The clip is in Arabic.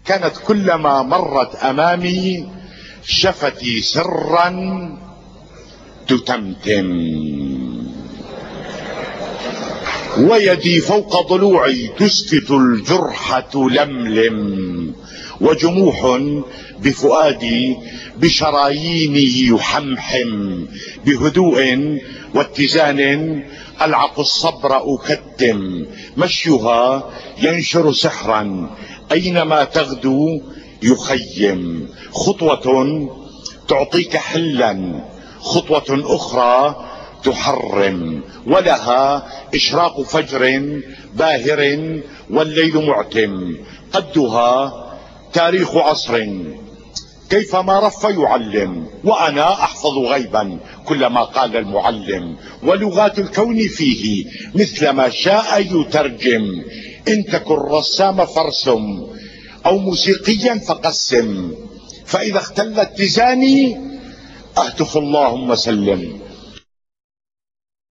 كانت كلما مرت أمامي شفتي سرا تتمتم، ويدي فوق ضلوعي تسكت الجرح تلملم، وجموح بفؤادي بشراييني يحمحم، بهدوء واتزان ألعق الصبر أكتم، مشيها ينشر سحرا أينما تغدو يخيم، خطوة تعطيك حلا خطوة أخرى تحرم، ولها إشراق فجر باهر والليل معتم، قدها تاريخ عصر كيفما رف يعلم، وأنا أحفظ غيبا كلما قال المعلم، ولغات الكون فيه مثل ما شاء يترجم، إن تكن رسام فارسم أو موسيقيا فقسم، فإذا اختل اتزاني أهتف اللهم سلم.